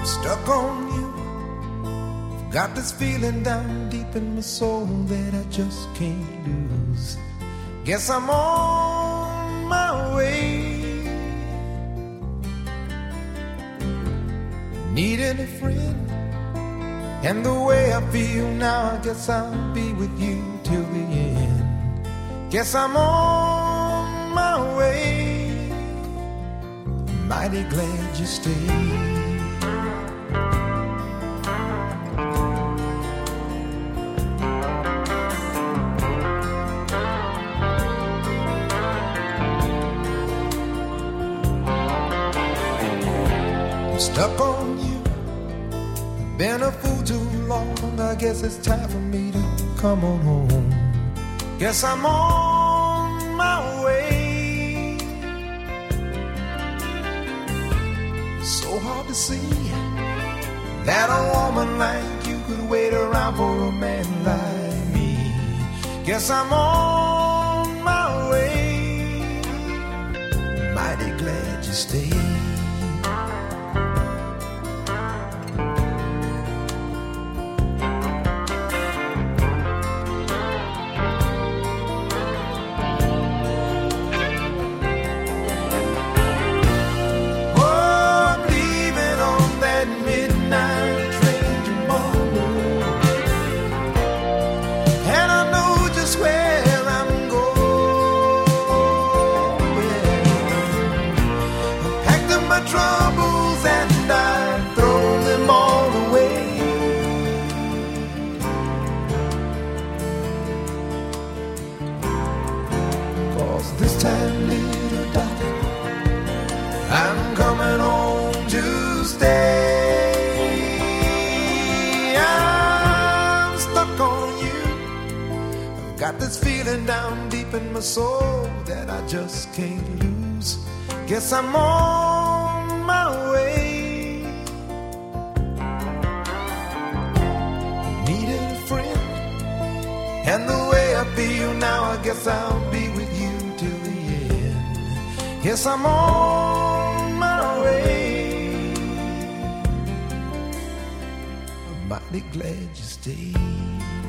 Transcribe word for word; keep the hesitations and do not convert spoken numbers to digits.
Stuck on you. Got this feeling down deep in my soul that I just can't lose. Guess I'm on my way. Needing a friend, and the way I feel now, I guess I'll be with you till the end. Guess I'm on my way. Mighty glad you stayed. Stuck on you, been a fool too long. I guess it's time for me to come on home. Guess I'm on my way. So hard to see that a woman like you could wait around for a man like me. Guess I'm on my way. Mighty glad you stayed. Troubles and I throw them all away. Cause this time, little darling, I'm coming home to stay. I'm stuck on you. I've got this feeling down deep in my soul that I just can't lose. Guess I'm on my way. Needed a friend, and the way I feel now, I guess I'll be with you till the end. Guess I'm on my way. I'm mighty glad you stayed.